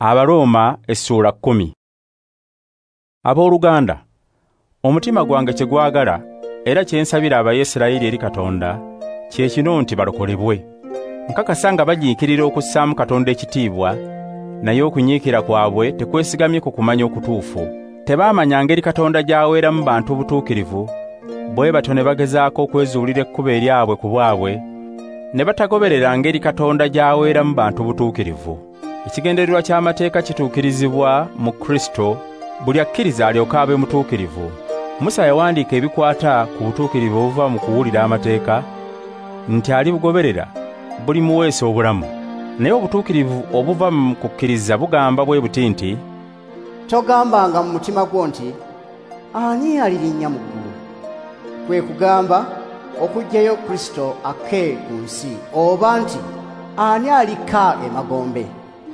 Abaroma essula 10. Abooluganda, omutima gwange kye gwagala era kye nsabira Abayisirayiri eri Katonda kye kino nti balokolebwe. Nkakasa nga bajiikirira okussaamu Katonda ekitiibwa, naye okunyiikira kwabwe tekwesigamye ku kumanya okutuufu. Tebaamanya ngeri Katonda gy'aweeramu bantu butuukirivu, bwe batyo ne bagezaako okwezuulira ekkubo eryabwe ku bwabwe, ne batagoberera ngeri Katonda gy'aweeramu bantu butuukirivu. Ekigendererwa ky'amateeka kituukirizibwa mu Kristo, buli akkiriza alyoke abe mutuukirivu. Musa yawandiika ebikwata ku butuukirivu obuva mu kuwulira amateeka, nti alibugoberera bulimuweesa obulamu. Naye obutuukirivu obuva mu kukkiriza bugamba bwe buti nti, togambanga mu mutima gwo nti, ani alirinnya mu ggulu? Kwe kugamba okuggyayo Kristo ake ku nsi, oba nti ani alikka emagombe?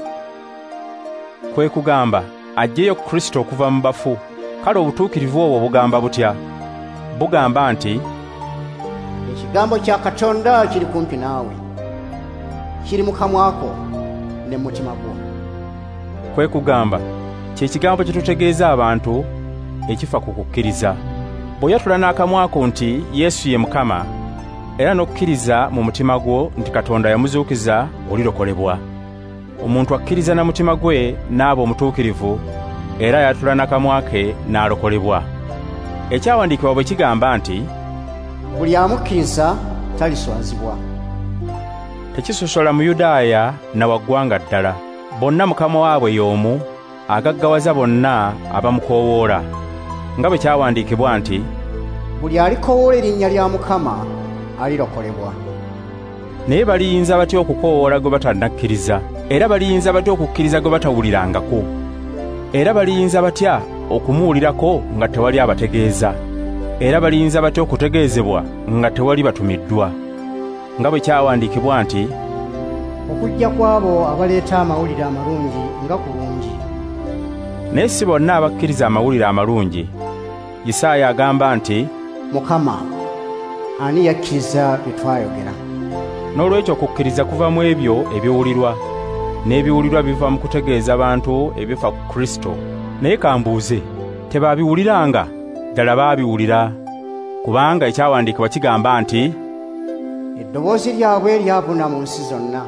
Kwe kugamba aggyeyo Kristo okuva mu bafu. Kale obutuukirivu obwo bugamba butya? Bugamba nti, ekigambo kya Katonda kiri kumpi naawe, kiri mu kamwa ko ne mu mutima gwo. Kwe kugamba kye kigambo kye tutegeeza abantu ekifa ku kukkiriza. Bw'oyatula n'akamwa ko nti Yesu ye Mukama, era n'okkiriza mu mutima gwo nti Katonda yamuzuukiza, olirokolebwa. Omuntu akkiriza na mutima gwe n'aba omutuukirivu, era yatula n'akamwa ke n'alokolebwa. Ekyawandiikibwa bwe kigamba nti, buli amukkiriza taliswazibwa. Tekisosola Muyudaaya na waggwanga ddala, bonna Mukama waabwe y'omu, agaggawaza bonna abamukoowoola. Nga bwe kyawandiikibwa nti, buli alikoowoola erinnya lya Mukama alirokolebwa. Naye baliyinza batya okukoowoola gwe batannakkiriza? Era baliyinza batya okukkiriza gwe batawulirangako? Era baliyinza batya okumuwulirako nga tewali abategeeza? Era baliyinza batya okutegeezebwa nga tewali batumiddwa? Nga bwe kyawandiikibwa nti, okujja kw'abo abaleeta amawulire amalungi nga kulungi. Naye si bonna abakkiriza amawulire amalungi. Isaaya agamba nti, Mukama, ani yakkiriza bye twayogera? N'olwekyo okukkiriza kuva mu ebyo ebiwulirwa, n'ebiwulirwa biva mu kutegeeza bantu ebifa ku Kristo. Naye kambuuze, tebaabiwuliranga? Ddala baabiwulira, kubanga ekyawandiikibwa kigamba nti, eddoboozi lyabwe lyabuna mu nsi zonna,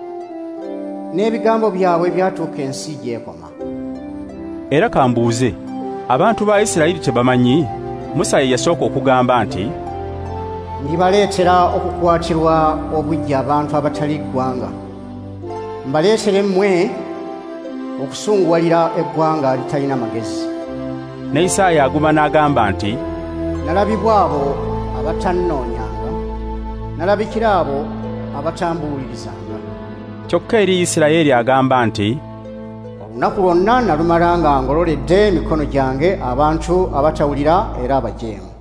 n'ebigambo byabwe byatuuka ensi gy'ekoma. Era kambuuze, abantu ba Isirayiri tebamanyi? Musa ye yasooka okugamba nti, ndibaleetera okukwatirwa obuggya abantu abatali ggwanga, mbaleetere mmwe okusunguwalira eggwanga litalina magezi. Ne Isaaya aguma n'agamba nti, nalabibwa abo abatannoonyanga, nalabikira abo abatambuulirizanga. Kyokka eri Isirayiri agamba nti, olunaku lwonna nalumala nga ngololedde emikono gyange abantu abatawulira era abajeemu.